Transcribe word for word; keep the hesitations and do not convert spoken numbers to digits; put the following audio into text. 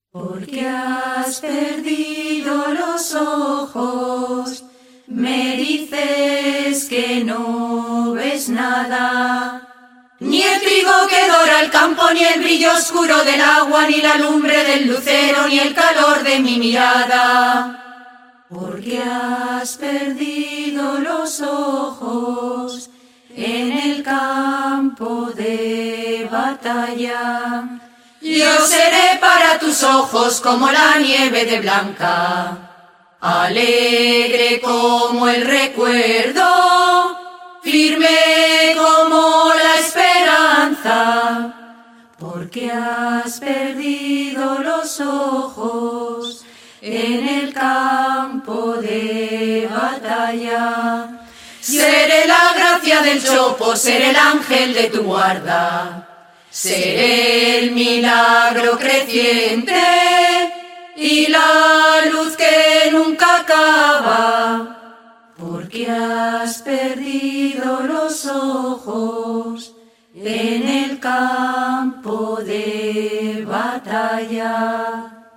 Porque has perdido los ojos, me dices que no ves nada. Ni el trigo que dora el campo, ni el brillo oscuro del agua, ni la lumbre del lucero, ni el calor de mi mirada. Porque has perdido los ojos en el campo de batalla. Yo seré para tus ojos como la nieve de blanca, alegre como el recuerdo, firme como la esperanza. Porque has perdido los ojos en el campo de batalla. Seré la gracia del chopo, seré el ángel de tu guarda. Seré el milagro creciente y la luz que nunca acaba. Porque has perdido los ojos en el campo de batalla.